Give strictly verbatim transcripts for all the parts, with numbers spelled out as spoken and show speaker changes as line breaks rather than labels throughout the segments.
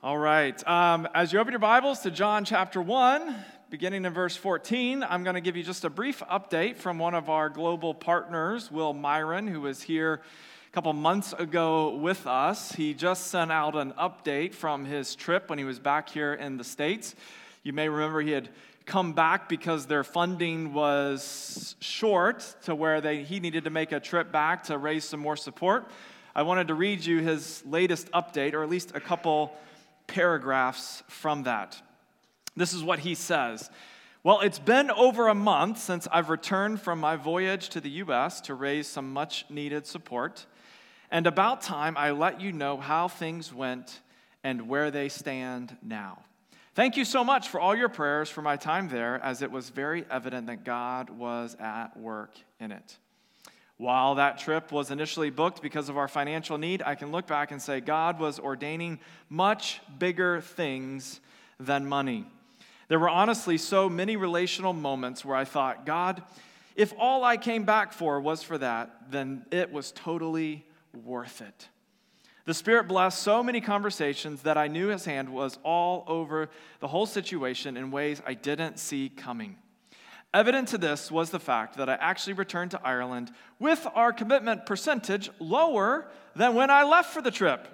All right. Um, as you open your Bibles to John chapter one, beginning in verse fourteen, I'm going to give you just a brief update from one of our global partners, Will Myron, who was here a couple months ago with us. He just sent out an update from his trip when he was back here in the States. You may remember he had come back because their funding was short to where they he needed to make a trip back to raise some more support. I wanted to read you his latest update, or at least a couple paragraphs from that. This is what he says. Well, it's been over a month since I've returned from my voyage to the U S to raise some much-needed support, and about time I let you know how things went and where they stand now. Thank you so much for all your prayers for my time there, as it was very evident that God was at work in it. While that trip was initially booked because of our financial need, I can look back and say God was ordaining much bigger things than money. There were honestly so many relational moments where I thought, God, if all I came back for was for that, then it was totally worth it. The Spirit blessed so many conversations that I knew His hand was all over the whole situation in ways I didn't see coming. Evident to this was the fact that I actually returned to Ireland with our commitment percentage lower than when I left for the trip.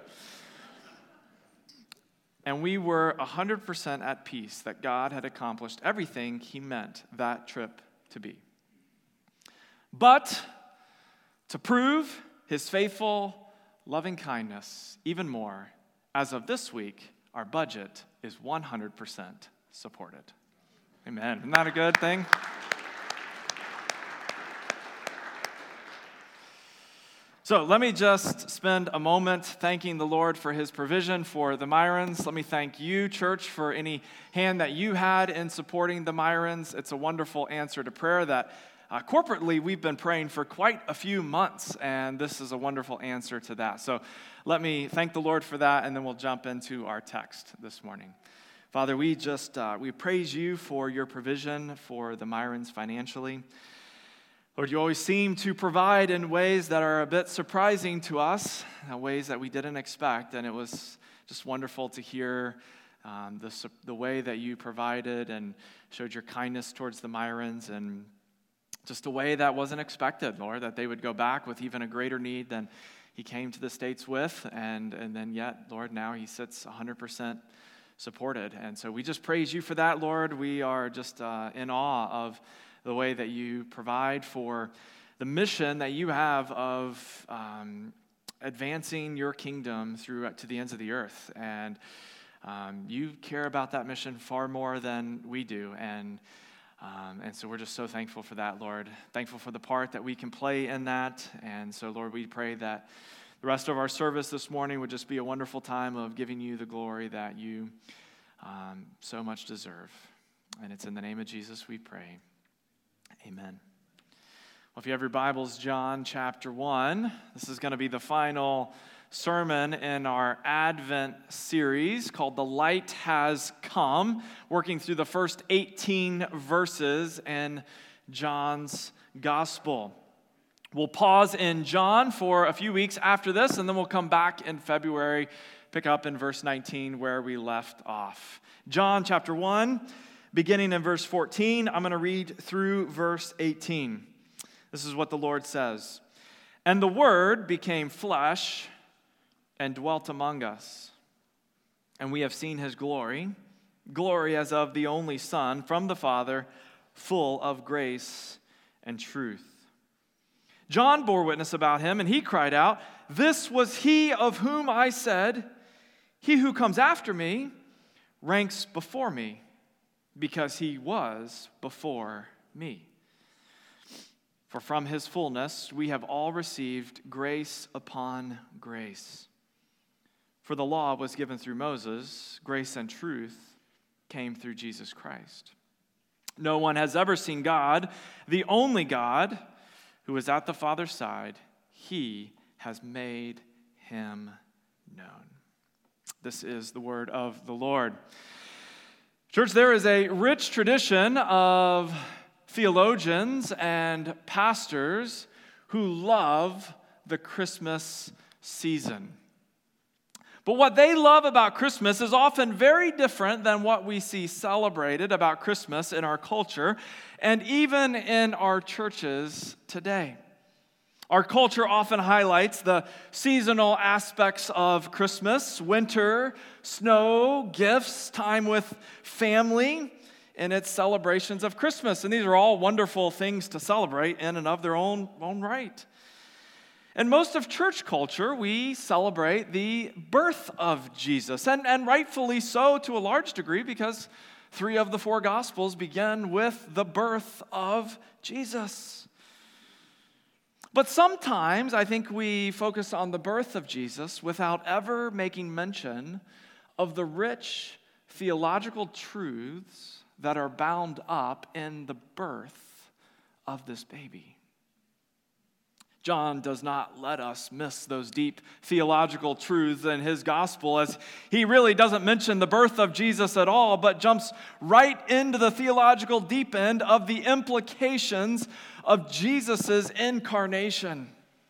And we were one hundred percent at peace that God had accomplished everything He meant that trip to be. But to prove His faithful, loving kindness even more, as of this week, our budget is one hundred percent supported. Amen. Isn't that a good thing? So let me just spend a moment thanking the Lord for His provision for the Myrons. Let me thank you, church, for any hand that you had in supporting the Myrons. It's a wonderful answer to prayer that uh, corporately we've been praying for quite a few months, and this is a wonderful answer to that. So let me thank the Lord for that, and then we'll jump into our text this morning. Father, we just, uh, we praise you for your provision for the Myrons financially. Lord, you always seem to provide in ways that are a bit surprising to us, ways that we didn't expect, and it was just wonderful to hear um, the, the way that you provided and showed your kindness towards the Myrons, and just a way that wasn't expected, Lord, that they would go back with even a greater need than he came to the States with, and, and then yet, Lord, now he sits one hundred percent supported. And so we just praise you for that, Lord. We are just uh, in awe of the way that you provide for the mission that you have of um, advancing your kingdom through to the ends of the earth. And um, you care about that mission far more than we do. And um, and so we're just so thankful for that, Lord. Thankful for the part that we can play in that. And so, Lord, we pray that the rest of our service this morning would just be a wonderful time of giving you the glory that you um, so much deserve. And it's in the name of Jesus we pray. Amen. Well, if you have your Bibles, John chapter one, this is going to be the final sermon in our Advent series called The Light Has Come, working through the first eighteen verses in John's Gospel. We'll pause in John for a few weeks after this, and then we'll come back in February, pick up in verse nineteen where we left off. John chapter one, beginning in verse fourteen, I'm going to read through verse eighteen. This is what the Lord says. And the Word became flesh and dwelt among us. And we have seen His glory, glory as of the only Son from the Father, full of grace and truth. John bore witness about him, and he cried out, "This was he of whom I said, 'He who comes after me ranks before me, because he was before me.' For from his fullness we have all received grace upon grace. For the law was given through Moses, grace and truth came through Jesus Christ. No one has ever seen God, the only God, who is at the Father's side. He has made him known." This is the word of the Lord. Church, there is a rich tradition of theologians and pastors who love the Christmas season. But what they love about Christmas is often very different than what we see celebrated about Christmas in our culture and even in our churches today. Our culture often highlights the seasonal aspects of Christmas: winter, snow, gifts, time with family, and its celebrations of Christmas. And these are all wonderful things to celebrate in and of their own, own right. In most of church culture, we celebrate the birth of Jesus, and, and rightfully so to a large degree, because three of the four Gospels begin with the birth of Jesus. But sometimes I think we focus on the birth of Jesus without ever making mention of the rich theological truths that are bound up in the birth of this baby. John does not let us miss those deep theological truths in his gospel, as he really doesn't mention the birth of Jesus at all, but jumps right into the theological deep end of the implications of Jesus' incarnation.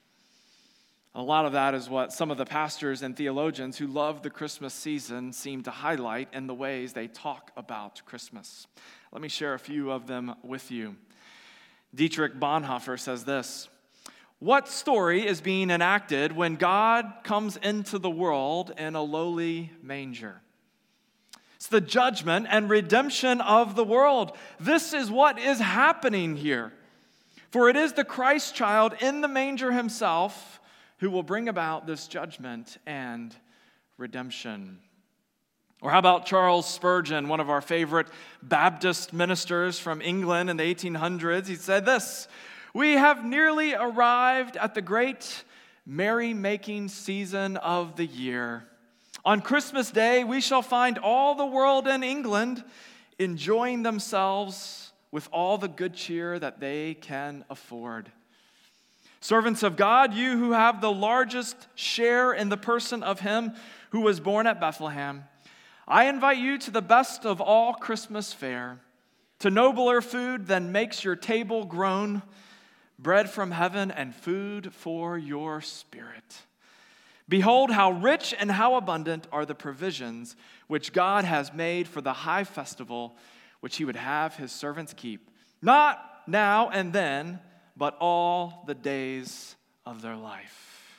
A lot of that is what some of the pastors and theologians who love the Christmas season seem to highlight in the ways they talk about Christmas. Let me share a few of them with you. Dietrich Bonhoeffer says this: "What story is being enacted when God comes into the world in a lowly manger? It's the judgment and redemption of the world. This is what is happening here. For it is the Christ child in the manger himself who will bring about this judgment and redemption." Or how about Charles Spurgeon, one of our favorite Baptist ministers from England in the eighteen hundreds? He said this: "We have nearly arrived at the great merry-making season of the year. On Christmas Day, we shall find all the world in England enjoying themselves with all the good cheer that they can afford. Servants of God, you who have the largest share in the person of him who was born at Bethlehem, I invite you to the best of all Christmas fare, to nobler food than makes your table groan, bread from heaven and food for your spirit. Behold how rich and how abundant are the provisions which God has made for the high festival which he would have his servants keep, not now and then, but all the days of their life."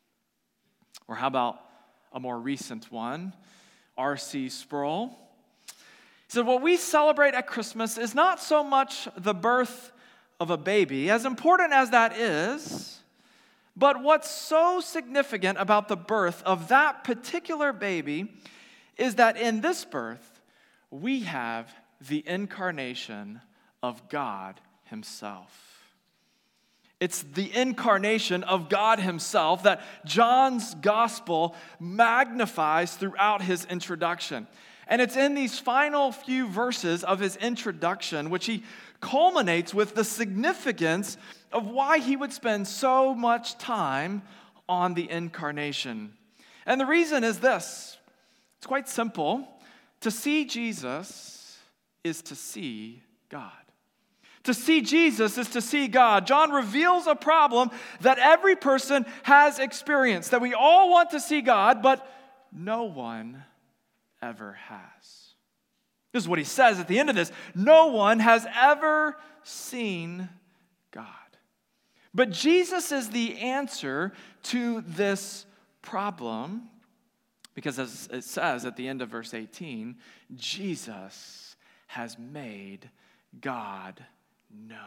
Or how about a more recent one? R C Sproul. He said, "What we celebrate at Christmas is not so much the birth of a baby, as important as that is, but what's so significant about the birth of that particular baby is that in this birth, we have the incarnation of God himself." It's the incarnation of God himself that John's gospel magnifies throughout his introduction. And it's in these final few verses of his introduction which he culminates with the significance of why he would spend so much time on the incarnation. And the reason is this: it's quite simple. To see Jesus is to see God. To see Jesus is to see God. John reveals a problem that every person has experienced, that we all want to see God, but no one ever has. This is what he says at the end of this: no one has ever seen God. But Jesus is the answer to this problem, because as it says at the end of verse eighteen, Jesus has made God known.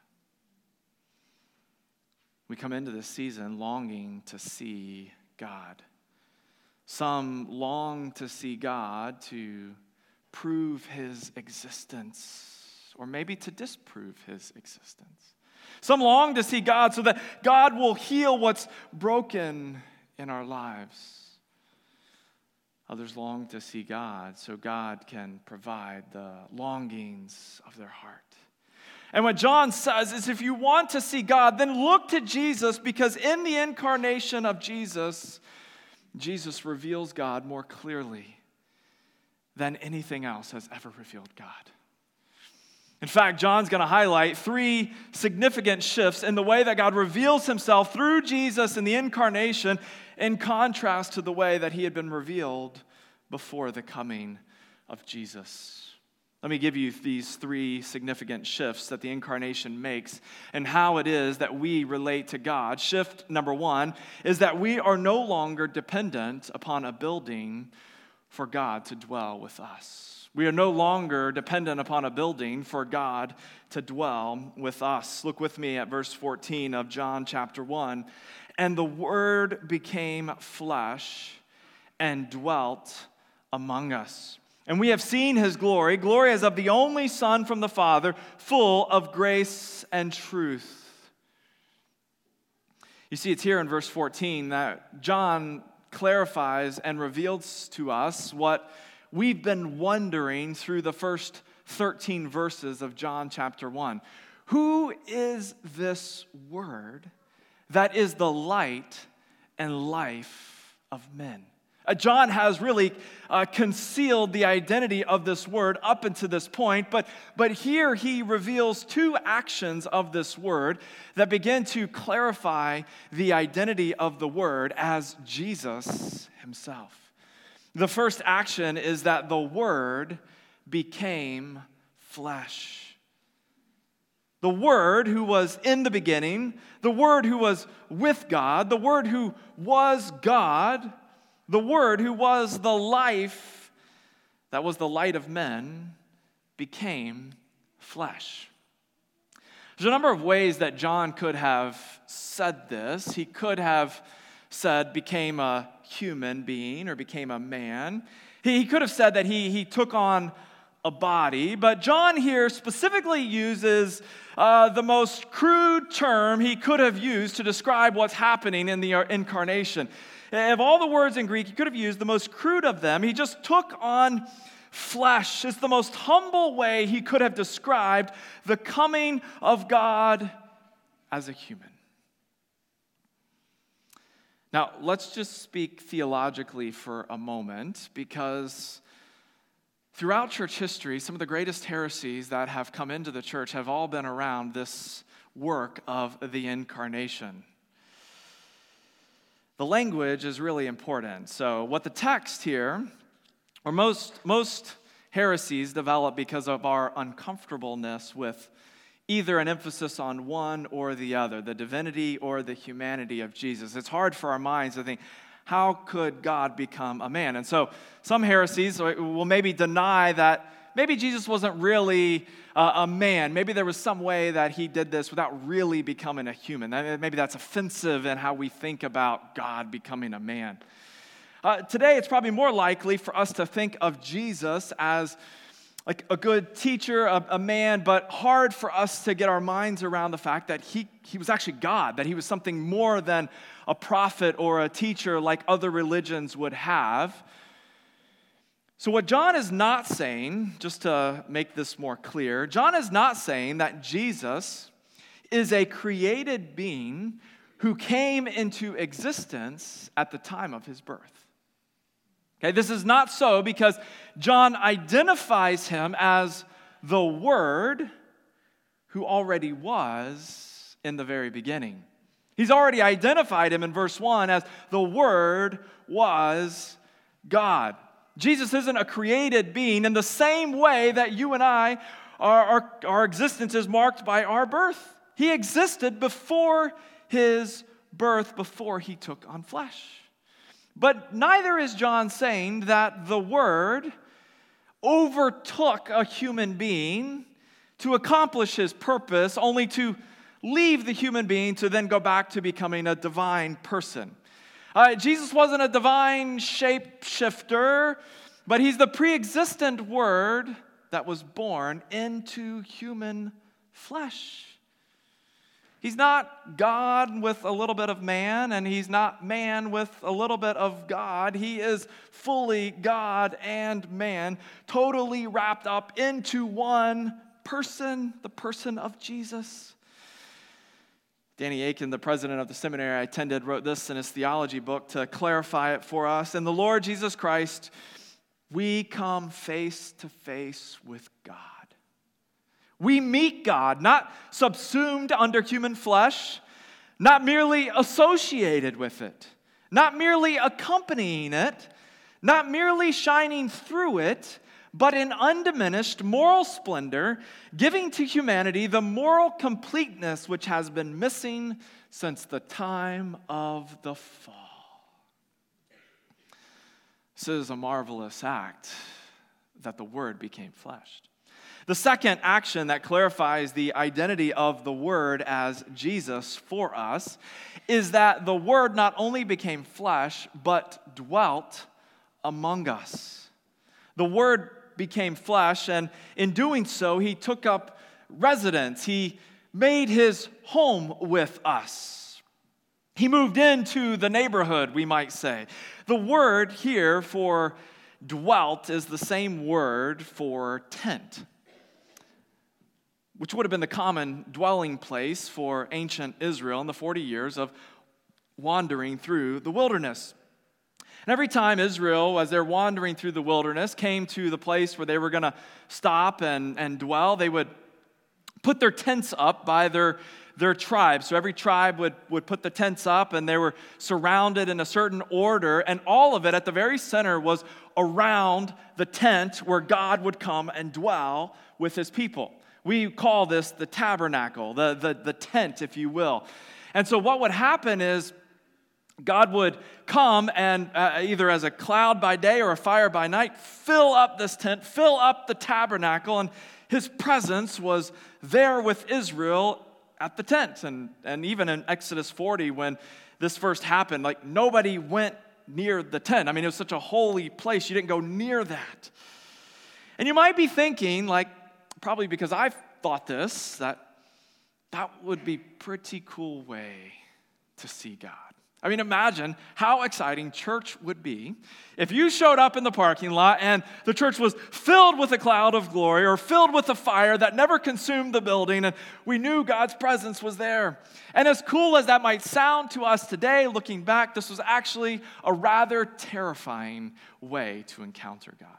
We come into this season longing to see God. Some long to see God to prove his existence, or maybe to disprove his existence. Some long to see God so that God will heal what's broken in our lives. Others long to see God so God can provide the longings of their heart. And what John says is, if you want to see God, then look to Jesus, because in the incarnation of Jesus, Jesus reveals God more clearly than anything else has ever revealed God. In fact, John's going to highlight three significant shifts in the way that God reveals himself through Jesus in the incarnation in contrast to the way that he had been revealed before the coming of Jesus. Let me give you these three significant shifts that the incarnation makes and how it is that we relate to God. Shift number one is that we are no longer dependent upon a building for God to dwell with us. We are no longer dependent upon a building for God to dwell with us. Look with me at verse fourteen of John chapter one. And the Word became flesh and dwelt among us. And we have seen his glory, glory as of the only Son from the Father, full of grace and truth. You see, it's here in verse fourteen that John clarifies and reveals to us what we've been wondering through the first thirteen verses of John chapter one. Who is this Word that is the light and life of men? Uh, John has really uh, concealed the identity of this Word up until this point, but, but here he reveals two actions of this Word that begin to clarify the identity of the Word as Jesus himself. The first action is that the Word became flesh. The Word who was in the beginning, the Word who was with God, the Word who was God, the Word who was the life that was the light of men, became flesh. There's a number of ways that John could have said this. He could have said became a human being or became a man. He, he could have said that he, he took on a body, but John here specifically uses uh, the most crude term he could have used to describe what's happening in the incarnation. Of all the words in Greek, he could have used the most crude of them. He just took on flesh. It's the most humble way he could have described the coming of God as a human. Now, let's just speak theologically for a moment, because throughout church history, some of the greatest heresies that have come into the church have all been around this work of the incarnation. The language is really important. So what the text here, or most, most heresies develop because of our uncomfortableness with either an emphasis on one or the other, the divinity or the humanity of Jesus. It's hard for our minds to think, how could God become a man? And so some heresies will maybe deny that maybe Jesus wasn't really uh, a man. Maybe there was some way that he did this without really becoming a human. Maybe that's offensive in how we think about God becoming a man. Uh, today, it's probably more likely for us to think of Jesus as like a good teacher, a, a man, but hard for us to get our minds around the fact that he, he was actually God, that he was something more than a prophet or a teacher like other religions would have. So what John is not saying, just to make this more clear, John is not saying that Jesus is a created being who came into existence at the time of his birth. Okay, this is not so because John identifies him as the Word who already was in the very beginning. He's already identified him in verse one as the Word was God. Jesus isn't a created being in the same way that you and I, our, our, our existence is marked by our birth. He existed before his birth, before he took on flesh. But neither is John saying that the Word overtook a human being to accomplish his purpose, only to leave the human being to then go back to becoming a divine person. Uh, Jesus wasn't a divine shapeshifter, but he's the pre-existent Word that was born into human flesh. He's not God with a little bit of man, and he's not man with a little bit of God. He is fully God and man, totally wrapped up into one person, the person of Jesus. Danny Aiken, the president of the seminary I attended, wrote this in his theology book to clarify it for us. In the Lord Jesus Christ, we come face to face with God. We meet God, not subsumed under human flesh, not merely associated with it, not merely accompanying it, not merely shining through it, but in undiminished moral splendor, giving to humanity the moral completeness which has been missing since the time of the fall. This is a marvelous act that the Word became flesh. The second action that clarifies the identity of the Word as Jesus for us is that the Word not only became flesh, but dwelt among us. The Word became flesh, and in doing so, he took up residence. He made his home with us. He moved into the neighborhood, we might say. The word here for dwelt is the same word for tent, which would have been the common dwelling place for ancient Israel in the forty years of wandering through the wilderness. And every time Israel, as they're wandering through the wilderness, came to the place where they were going to stop and, and dwell, they would put their tents up by their, their tribe. So every tribe would, would put the tents up, and they were surrounded in a certain order, and all of it at the very center was around the tent where God would come and dwell with his people. We call this the tabernacle, the, the, the tent, if you will. And so what would happen is God would come and uh, either as a cloud by day or a fire by night, fill up this tent, fill up the tabernacle, and his presence was there with Israel at the tent. And, and even in Exodus forty, when this first happened, like nobody went near the tent. I mean, it was such a holy place, you didn't go near that. And you might be thinking, like, probably because I've thought this, that that would be a pretty cool way to see God. I mean, imagine how exciting church would be if you showed up in the parking lot and the church was filled with a cloud of glory or filled with a fire that never consumed the building, and we knew God's presence was there. And as cool as that might sound to us today, looking back, this was actually a rather terrifying way to encounter God.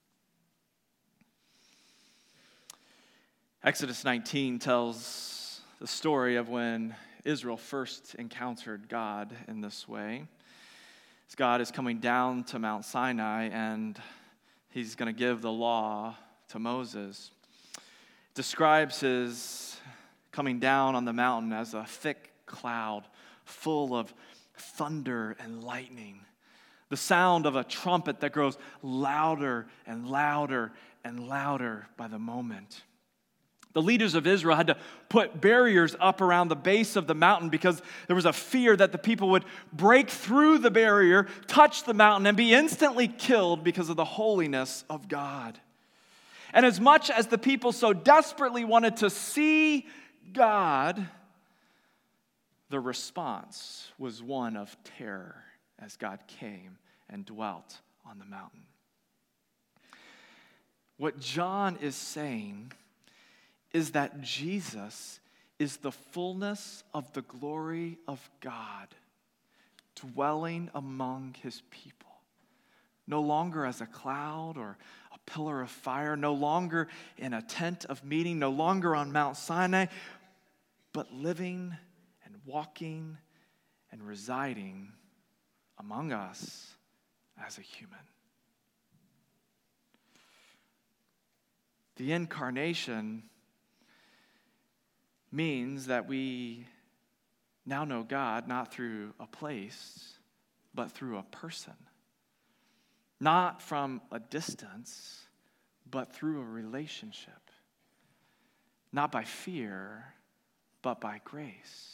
Exodus nineteen tells the story of when Israel first encountered God in this way. As God is coming down to Mount Sinai, and he's going to give the law to Moses. It describes his coming down on the mountain as a thick cloud full of thunder and lightning. The sound of a trumpet that grows louder and louder and louder by the moment. The leaders of Israel had to put barriers up around the base of the mountain because there was a fear that the people would break through the barrier, touch the mountain, and be instantly killed because of the holiness of God. And as much as the people so desperately wanted to see God, the response was one of terror as God came and dwelt on the mountain. What John is saying is that Jesus is the fullness of the glory of God, dwelling among his people. No longer as a cloud or a pillar of fire, no longer in a tent of meeting, no longer on Mount Sinai, but living and walking and residing among us as a human. The incarnation means that we now know God not through a place, but through a person. Not from a distance, but through a relationship. Not by fear, but by grace.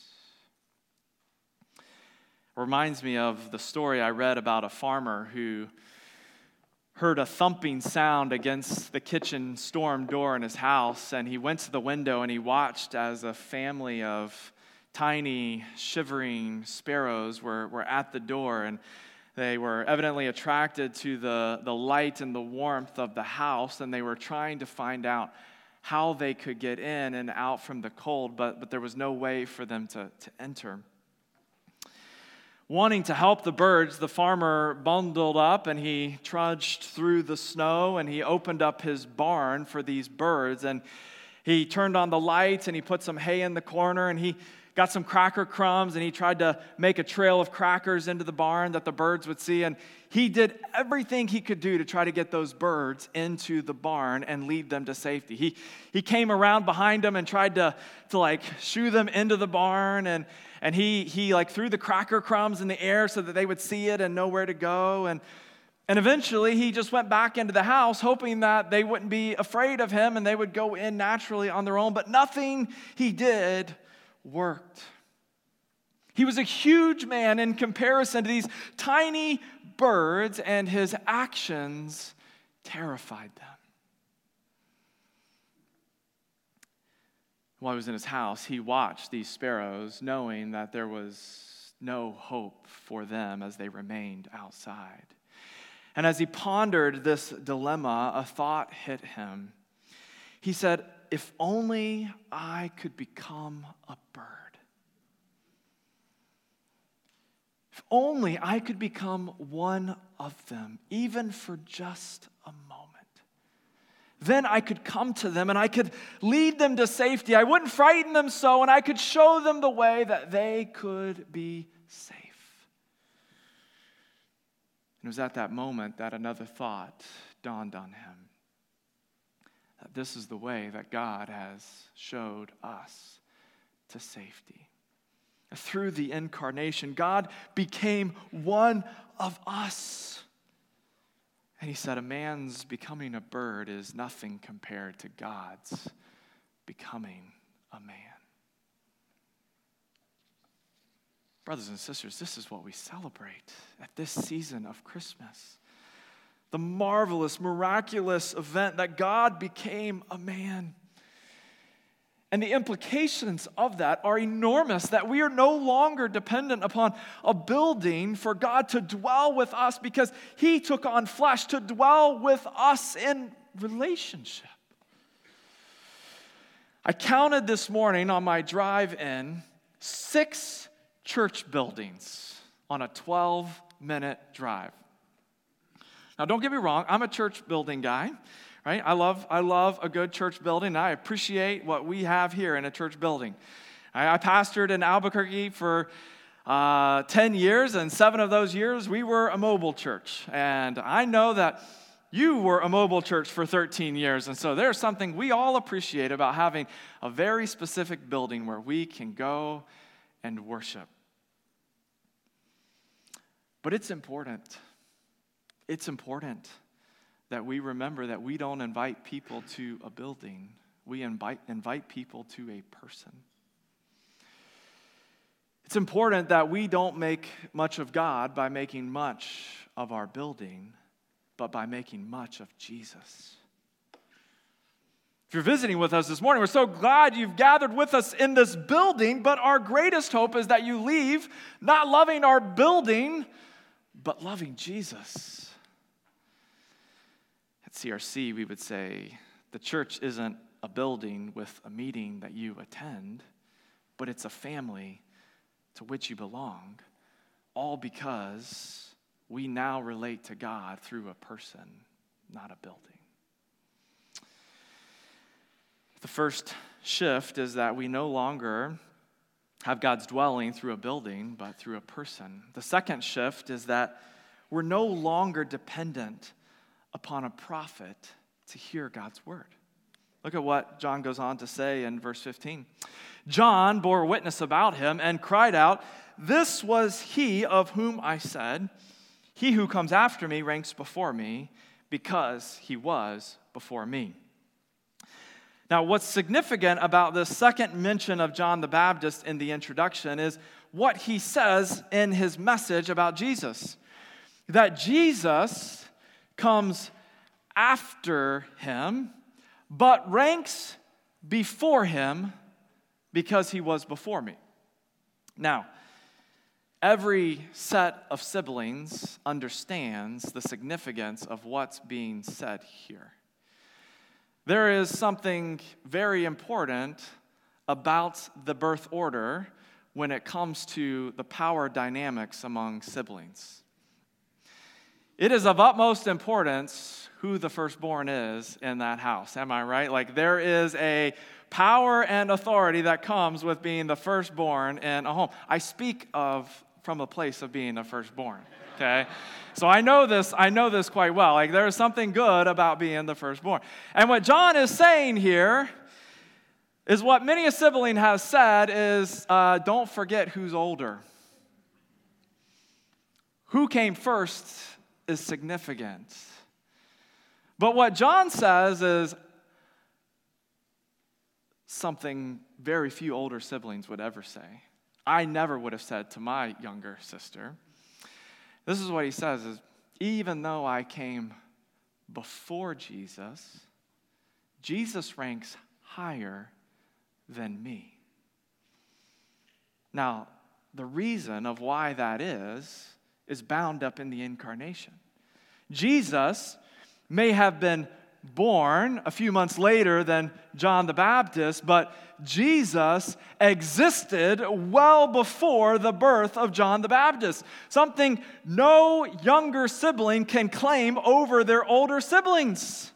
It reminds me of the story I read about a farmer who heard a thumping sound against the kitchen storm door in his house, and he went to the window and he watched as a family of tiny, shivering sparrows were, were at the door, and they were evidently attracted to the, the light and the warmth of the house, and they were trying to find out how they could get in and out from the cold, but, but there was no way for them to, to enter. Wanting to help the birds, the farmer bundled up and he trudged through the snow and he opened up his barn for these birds. And He turned on the lights and he put some hay in the corner and he got some cracker crumbs and he tried to make a trail of crackers into the barn that the birds would see. And he did everything he could do to try to get those birds into the barn and lead them to safety. He he came around behind them and tried to, to like shoo them into the barn. And, and he, he like threw the cracker crumbs in the air so that they would see it and know where to go. And And eventually, he just went back into the house, hoping that they wouldn't be afraid of him and they would go in naturally on their own. But nothing he did worked. He was a huge man in comparison to these tiny birds, and his actions terrified them. While he was in his house, he watched these sparrows, knowing that there was no hope for them as they remained outside. And as he pondered this dilemma, a thought hit him. He said, if only I could become a bird. If only I could become one of them, even for just a moment. Then I could come to them and I could lead them to safety. I wouldn't frighten them so, and I could show them the way that they could be safe. It was at that moment that another thought dawned on him. That this is the way that God has showed us to safety. Through the incarnation, God became one of us. And he said, a man's becoming a bird is nothing compared to God's becoming a man. Brothers and sisters, this is what we celebrate at this season of Christmas. The marvelous, miraculous event that God became a man. And the implications of that are enormous, that we are no longer dependent upon a building for God to dwell with us, because he took on flesh to dwell with us in relationship. I counted this morning on my drive in six church buildings on a twelve-minute drive. Now, don't get me wrong, I'm a church building guy, right? I love I love a good church building. I appreciate what we have here in a church building. I, I pastored in Albuquerque for uh, ten years, and seven of those years we were a mobile church. And I know that you were a mobile church for thirteen years, and so there's something we all appreciate about having a very specific building where we can go and worship. But it's important. It's important that we remember that we don't invite people to a building. We invite, invite people to a person. It's important that we don't make much of God by making much of our building, but by making much of Jesus. If you're visiting with us this morning, we're so glad you've gathered with us in this building, but our greatest hope is that you leave not loving our building, but loving Jesus. At C R C, we would say the church isn't a building with a meeting that you attend, but it's a family to which you belong, all because we now relate to God through a person, not a building. The first shift is that we no longer have God's dwelling through a building, but through a person. The second shift is that we're no longer dependent upon a prophet to hear God's word. Look at what John goes on to say in verse fifteen. John bore witness about him and cried out, "This was he of whom I said, 'He who comes after me ranks before me, because he was before me.'" Now, what's significant about this second mention of John the Baptist in the introduction is what he says in his message about Jesus. That Jesus comes after him, but ranks before him because he was before me. Now, every set of siblings understands the significance of what's being said here. There is something very important about the birth order when it comes to the power dynamics among siblings. it is of utmost importance who the firstborn is in that house. Am I right? Like there is a power and authority that comes with being the firstborn in a home. I speak of from a place of being the firstborn, okay? So I know this, I know this quite well. Like there is something good about being the firstborn. And what John is saying here is what many a sibling has said is, uh, don't forget who's older. Who came first is significant. But what John says is something very few older siblings would ever say. I never would have said to my younger sister. This is what he says is, even though I came before Jesus, Jesus ranks higher than me. Now, the reason of why that is, is bound up in the incarnation. Jesus may have been born a few months later than John the Baptist, but Jesus existed well before the birth of John the Baptist. Something no younger sibling can claim over their older siblings.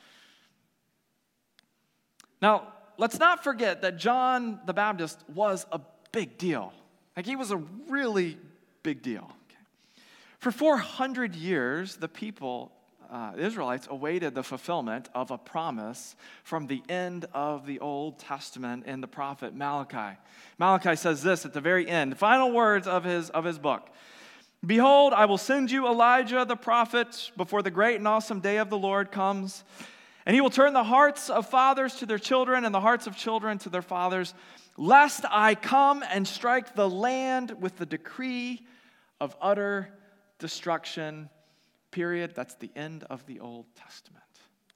Now, let's not forget that John the Baptist was a big deal. Like he was a really big deal. For four hundred years, the people Uh, the Israelites awaited the fulfillment of a promise from the end of the Old Testament in the prophet Malachi. Malachi says this at the very end, the final words of his, of his book. Behold, I will send you Elijah the prophet before the great and awesome day of the Lord comes, and he will turn the hearts of fathers to their children and the hearts of children to their fathers, lest I come and strike the land with the decree of utter destruction. Period. That's the end of the Old Testament.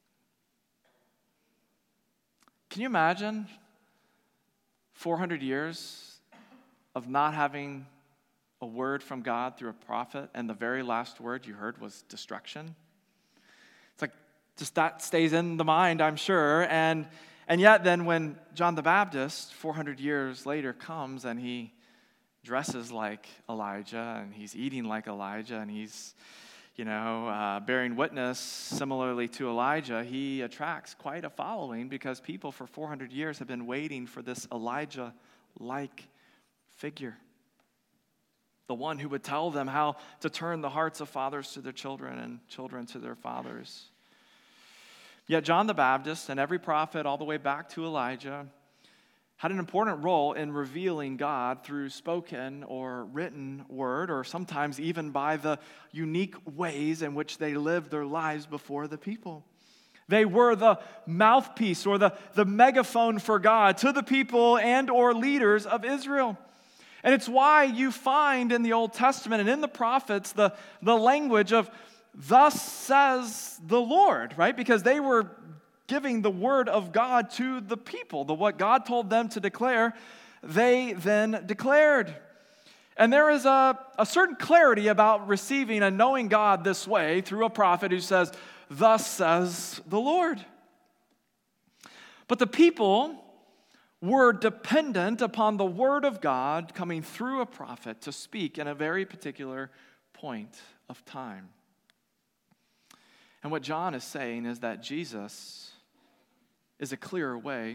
Can you imagine four hundred years of not having a word from God through a prophet, and the very last word you heard was destruction? It's like, just that stays in the mind, I'm sure. And, and yet then when John the Baptist, four hundred years later, comes and he dresses like Elijah, and he's eating like Elijah, and he's you know, uh, bearing witness similarly to Elijah, he attracts quite a following because people for four hundred years have been waiting for this Elijah-like figure. The one who would tell them how to turn the hearts of fathers to their children and children to their fathers. Yet John the Baptist and every prophet all the way back to Elijah had an important role in revealing God through spoken or written word, or sometimes even by the unique ways in which they lived their lives before the people. They were the mouthpiece or the, the megaphone for God to the people and or leaders of Israel. And it's why you find in the Old Testament and in the prophets the, the language of, thus says the Lord, right? Because they were giving the word of God to the people. The what God told them to declare, they then declared. And there is a, a certain clarity about receiving and knowing God this way through a prophet who says, thus says the Lord. But the people were dependent upon the word of God coming through a prophet to speak in a very particular point of time. And what John is saying is that Jesus is a clearer way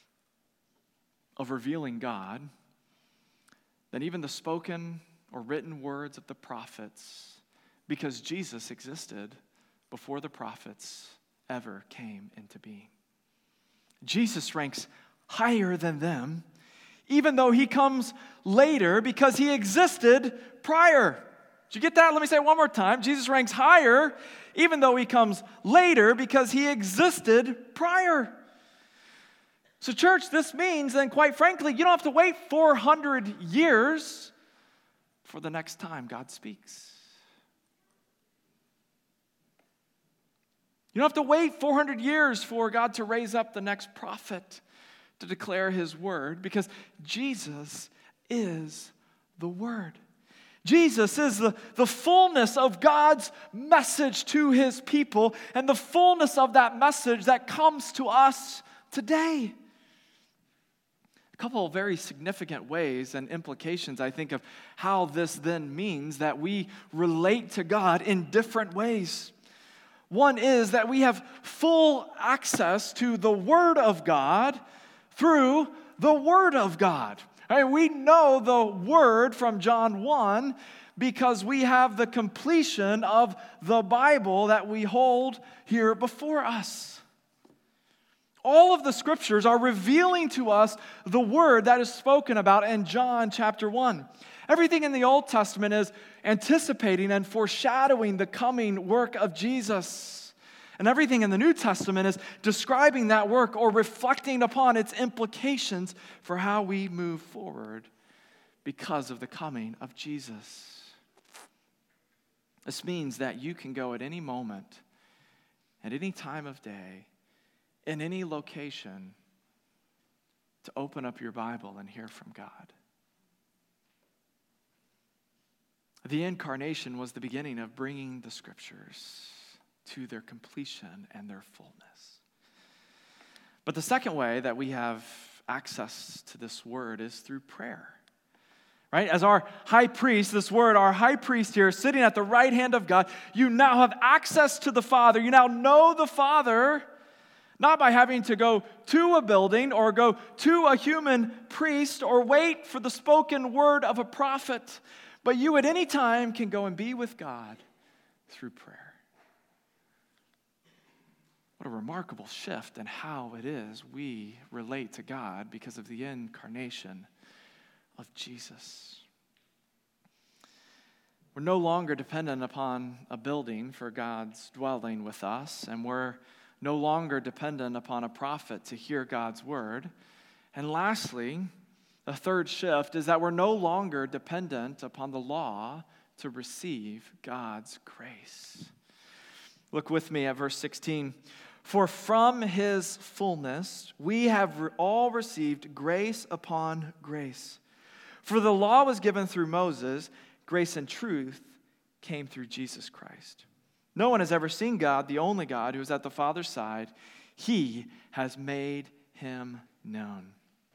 of revealing God than even the spoken or written words of the prophets, because Jesus existed before the prophets ever came into being. Jesus ranks higher than them, even though he comes later because he existed prior. Did you get that? Let me say it one more time. Jesus ranks higher, even though he comes later because he existed prior. So church, this means then, quite frankly, you don't have to wait four hundred years for the next time God speaks. You don't have to wait four hundred years for God to raise up the next prophet to declare his word, because Jesus is the word. Jesus is the, the fullness of God's message to his people and the fullness of that message that comes to us today. A couple of very significant ways and implications, I think, of how this then means that we relate to God in different ways. One is that we have full access to the Word of God through the Word of God. Right? We know the Word from John one because we have the completion of the Bible that we hold here before us. All of the Scriptures are revealing to us the Word that is spoken about in John chapter one. Everything in the Old Testament is anticipating and foreshadowing the coming work of Jesus. And everything in the New Testament is describing that work or reflecting upon its implications for how we move forward because of the coming of Jesus. This means that you can go at any moment, at any time of day, in any location, to open up your Bible and hear from God. The incarnation was the beginning of bringing the Scriptures to their completion and their fullness. But the second way that we have access to this Word is through prayer. Right? As our high priest, this Word, our high priest here, sitting at the right hand of God, you now have access to the Father. You now know the Father, not by having to go to a building or go to a human priest or wait for the spoken word of a prophet, but you at any time can go and be with God through prayer. What a remarkable shift in how it is we relate to God because of the incarnation of Jesus. We're no longer dependent upon a building for God's dwelling with us, and we're no longer dependent upon a prophet to hear God's word. And lastly, the third shift is that we're no longer dependent upon the law to receive God's grace. Look with me at verse sixteen. For from his fullness we have all received grace upon grace. For the law was given through Moses, grace and truth came through Jesus Christ. No one has ever seen God, the only God who is at the Father's side. He has made him known.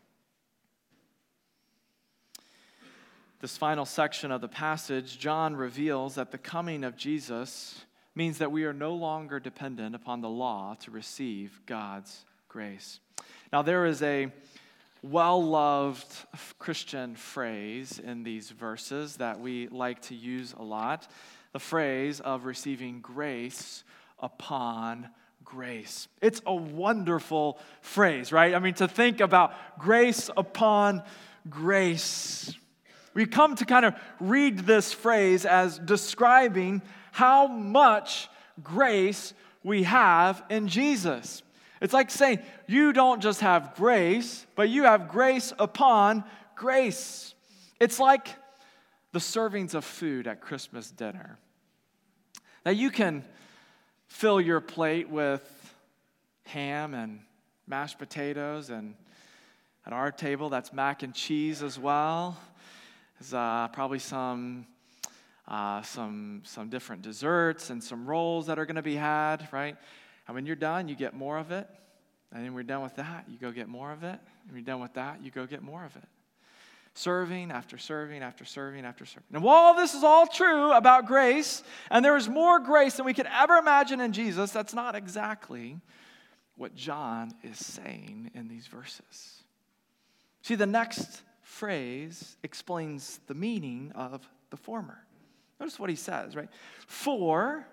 This final section of the passage, John reveals that the coming of Jesus means that we are no longer dependent upon the law to receive God's grace. Now, there is a well-loved Christian phrase in these verses that we like to use a lot. The phrase of receiving grace upon grace. It's a wonderful phrase, right? I mean, to think about grace upon grace. We come to kind of read this phrase as describing how much grace we have in Jesus. It's like saying you don't just have grace, but you have grace upon grace. It's like the servings of food at Christmas dinner. Now you can fill your plate with ham and mashed potatoes, and at our table that's mac and cheese as well. There's uh, probably some uh, some some different desserts and some rolls that are going to be had, right? And when you're done, you get more of it. And then we're done with that, you go get more of it. And we're done with that, you go get more of it. Serving after serving after serving after serving. And while this is all true about grace, and there is more grace than we could ever imagine in Jesus, that's not exactly what John is saying in these verses. See, the next phrase explains the meaning of the former. Notice what he says, right? For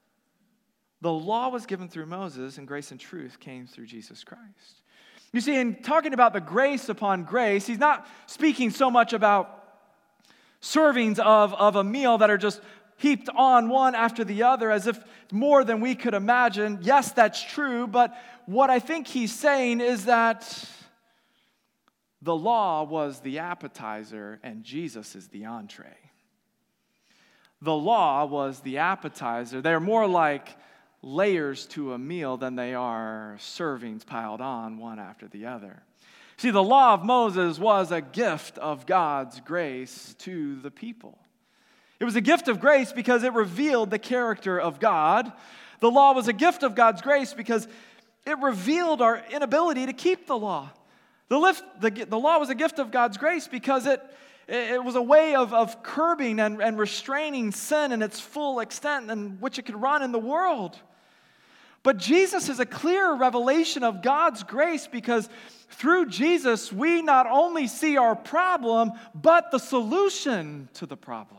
the law was given through Moses, and grace and truth came through Jesus Christ. You see, in talking about the grace upon grace, he's not speaking so much about servings of, of a meal that are just heaped on one after the other as if more than we could imagine. Yes, that's true, but what I think he's saying is that the law was the appetizer and Jesus is the entree. The law was the appetizer. They're more like layers to a meal than they are servings piled on one after the other. See, the law of Moses was a gift of God's grace to the people. It was a gift of grace because it revealed the character of God. The law was a gift of God's grace because it revealed our inability to keep the law. The, lift, the, the law was a gift of God's grace because it, it was a way of, of curbing and, and restraining sin in its full extent in which it could run in the world. But Jesus is a clear revelation of God's grace because through Jesus, we not only see our problem, but the solution to the problem.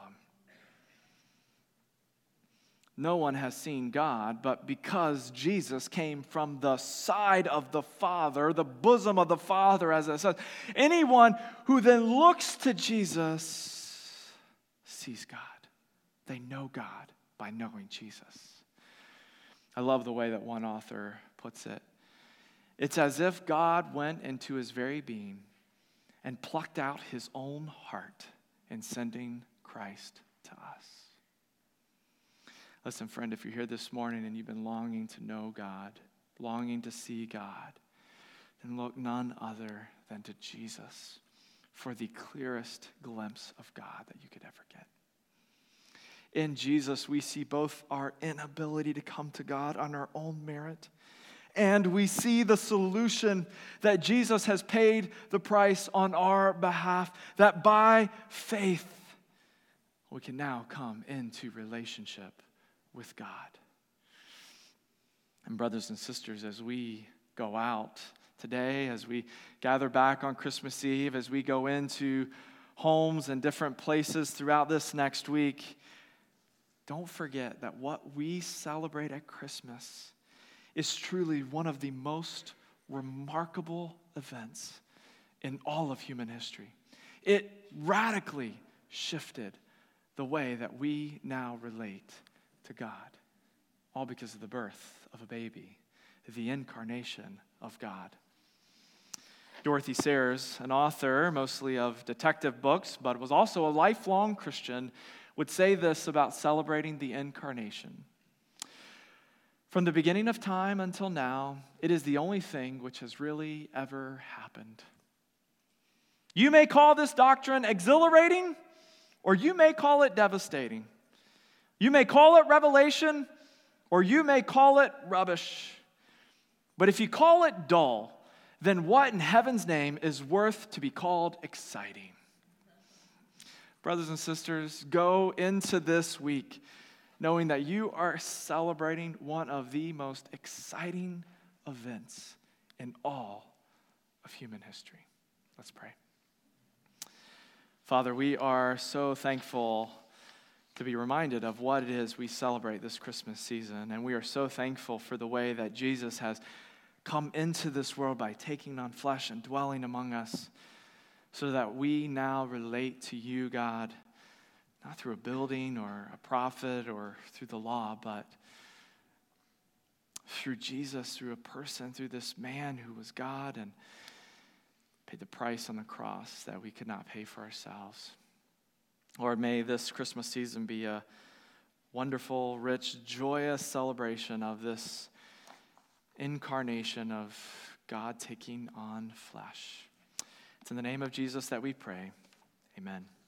No one has seen God, but because Jesus came from the side of the Father, the bosom of the Father, as it says, anyone who then looks to Jesus sees God. They know God by knowing Jesus. I love the way that one author puts it. It's as if God went into his very being and plucked out his own heart in sending Christ to us. Listen, friend, if you're here this morning and you've been longing to know God, longing to see God, then look none other than to Jesus for the clearest glimpse of God that you could ever get. In Jesus, we see both our inability to come to God on our own merit, and we see the solution that Jesus has paid the price on our behalf, that by faith we can now come into relationship with God. And brothers and sisters, as we go out today, as we gather back on Christmas Eve, as we go into homes and different places throughout this next week, don't forget that what we celebrate at Christmas is truly one of the most remarkable events in all of human history. It radically shifted the way that we now relate to God, all because of the birth of a baby, the incarnation of God. Dorothy Sayers, an author mostly of detective books, but was also a lifelong Christian, would say this about celebrating the incarnation. From the beginning of time until now, it is the only thing which has really ever happened. You may call this doctrine exhilarating, or you may call it devastating. You may call it revelation, or you may call it rubbish. But if you call it dull, then what in heaven's name is worth to be called exciting? Brothers and sisters, go into this week knowing that you are celebrating one of the most exciting events in all of human history. Let's pray. Father, we are so thankful to be reminded of what it is we celebrate this Christmas season. And we are so thankful for the way that Jesus has come into this world by taking on flesh and dwelling among us so that we now relate to you, God, not through a building or a prophet or through the law, but through Jesus, through a person, through this man who was God and paid the price on the cross that we could not pay for ourselves. Lord, may this Christmas season be a wonderful, rich, joyous celebration of this incarnation of God taking on flesh. It's in the name of Jesus that we pray. Amen.